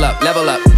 up, level up.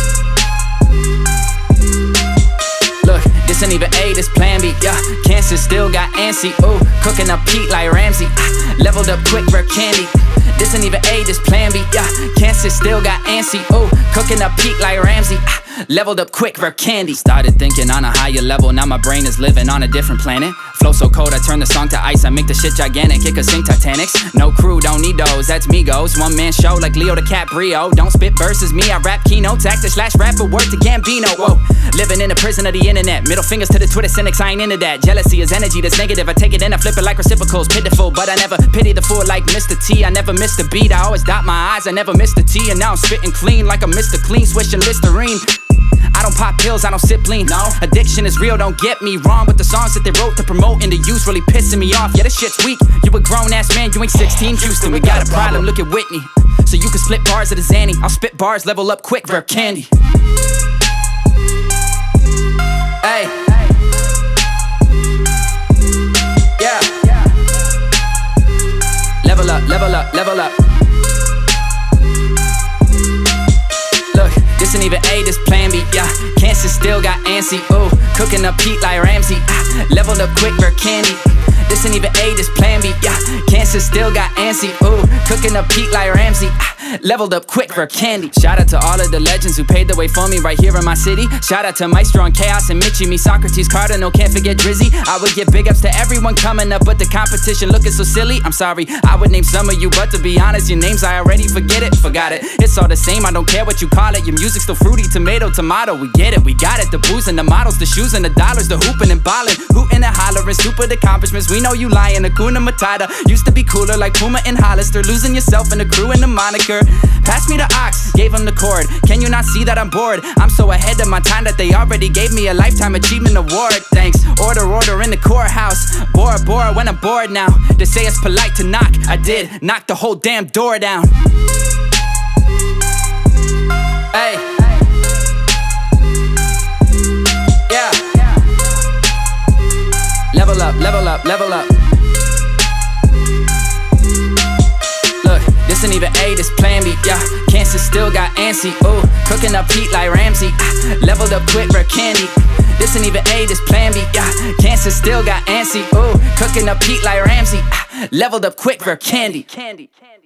Look, this ain't even A, this plan B, yeah. Cancer still got antsy, ooh. Cooking up heat like Ramsay, leveled up quick for candy. This ain't even A, this plan B, yeah. Cancer still got antsy, ooh. Cooking up heat like Ramsay, leveled up quick for candy. Started thinking on a higher level, now my brain is living on a different planet. Flow so cold, I turn the song to ice, I make the shit gigantic, it could sink Titanics. No crew, don't need those, that's Migos. One man show like Leo DiCaprio. Don't spit verses, me, I rap keynotes. Actor slash rapper, word to Gambino, whoa. Living in the prison of the internet, middle fingers to the Twitter cynics, I ain't into that. Jealousy is energy that's negative, I take it and I flip it like reciprocals. Pitiful, but I never pity the fool like Mr. T. I never miss the beat, I always dot my eyes, I never miss the T. And now I'm spitting clean like a Mr. Clean, swishing Listerine. I don't pop pills, I don't sip lean, no. Addiction is real, don't get me wrong. But the songs that they wrote to promote and the use really pissing me off. Yeah, this shit's weak, you a grown ass man, you ain't 16. Houston, we got a problem, look at Whitney. So you can split bars at a Zanny, I'll spit bars, level up quick for candy. Hey, yeah. Level up, level up, level up. Look, this ain't even A, this plan B, yeah. Cancer still got antsy, ooh. Cooking up heat like Ramsay, leveled up quick for candy. This ain't even A, this plan B, yeah. Cancer still got antsy, ooh. Cooking up heat like Ramsay, leveled up quick for candy. Shout out to all of the legends who paved the way for me right here in my city. Shout out to Maestro and Chaos and Mitchie, me, Socrates, Cardinal, can't forget Drizzy. I would give big ups to everyone coming up, but the competition looking so silly. I'm sorry, I would name some of you, but to be honest, your names I already forgot it. It's all the same, I don't care what you call it. Your music's still fruity, tomato, tomato. We get it, we got it. The booze and the models, the shoes and the dollars, the hooping and ballin', hooting and hollering, stupid accomplishments. We know you lying, Hakuna Matata. Used to be cooler like Puma and Hollister. Losing yourself in the crew and the moniker. Pass me the ox, gave him the chord. Can you not see that I'm bored? I'm so ahead of my time that they already gave me a lifetime achievement award. Thanks, order in the courthouse. Bora when I'm bored now. They say it's polite to knock, I did, knock the whole damn door down. Hey, yeah. Level up, level up, level up. Look, this ain't even A, this plan B, yeah. Cancer still got antsy, ooh. Cooking up heat like Ramsay, leveled up quick for candy. This ain't even A, this plan B, yeah. Cancer still got antsy, ooh. Cooking up heat like Ramsay, leveled up quick for candy.